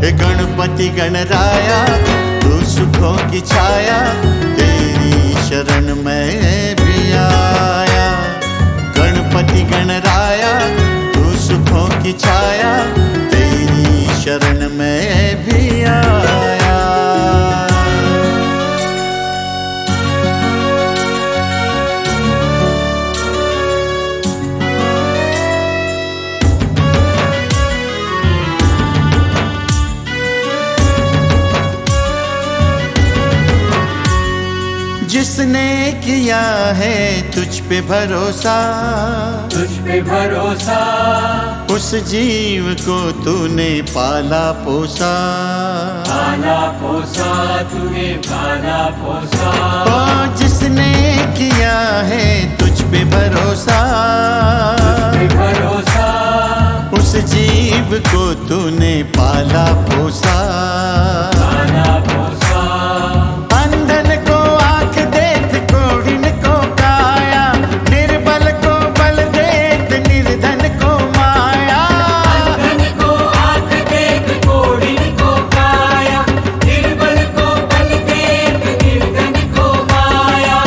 गणपति गणराया तू सुखों की छाया, तेरी शरण में भी आया। गणपति गणराया तू सुखों की छाया, तेरी शरण में भी आया। जिसने किया है तुझ पे भरोसा, तुझ पे भरोसा, उस जीव को तूने पाला पोसा। पाला पोसा, तूने पाला पोसा। ओ जिसने किया है तुझ पे भरोसा, तुझ पे भरोसा, उस जीव को तूने पाला पोसा। पाला पोसा। अंधन को आंख देत, कोढ़िन को काया, निर्बल को बल देत, निर्धन को माया। अंधन को आंख देत, कोढ़िन को काया, निर्बल को बल देत, निर्धन को माया।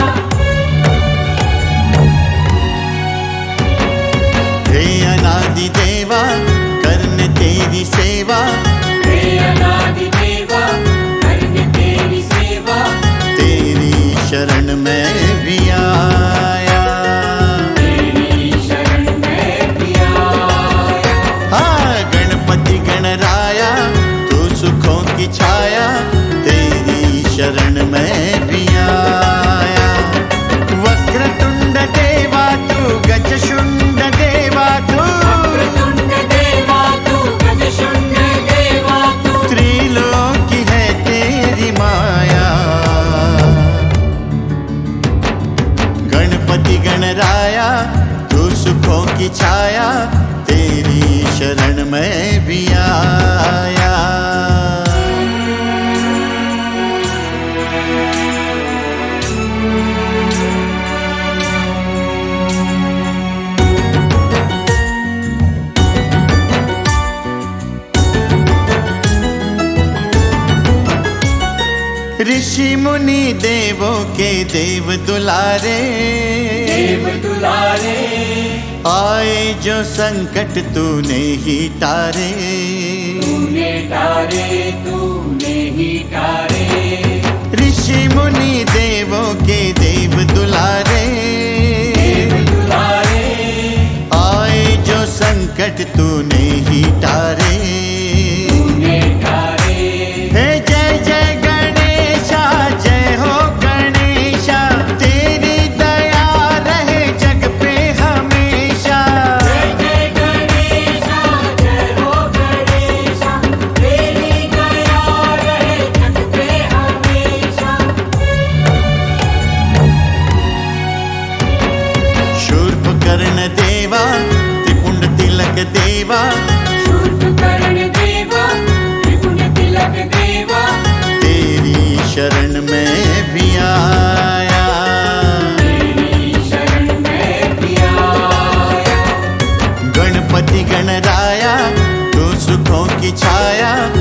हे अनादि देवा करने तेरी सेवा, हे अनादि देवा करने तेरी सेवा, तेरी शरण में भी आया। तेरी शरण में भी आया। हाँ गणपति गणराया तू सुखों की छाया, तेरी शरण में भी आया। वक्रतुंड देवा तू गजशुंड देवा तू, वक्रतुंड देवा तू गजशुंड देवा तू, त्रिलोकी है तेरी माया। गणपति गणराया तू सुखों की छाया, तेरी शरण में भी आया। ऋषि मुनि देवों के देव दुलारे, देव दुलारे, आए जो संकट तूने ही तारे। तूने तारे, तूने ही तारे। ऋषि मुनि देवों के देव दुलारे, देव दुलारे, आए जो संकट तूने ही तारे। तूने तारे। हे जय जय गणेशा, जय हो गणेशा, तेरी दया रहे जग पे हमेशा। जय जय गणेशा, जय हो गणेशा, तेरी दया रहे जग पे हमेशा। शूर्पकर्ण देवा त्रिपुंड तिलक देवा, शूर्पकर्ण देवा, त्रिपुंड तिलक देवा, तेरी शरण में भी आया। तेरी शरण में भी आया। गणपति गणराया तू सुखों की छाया,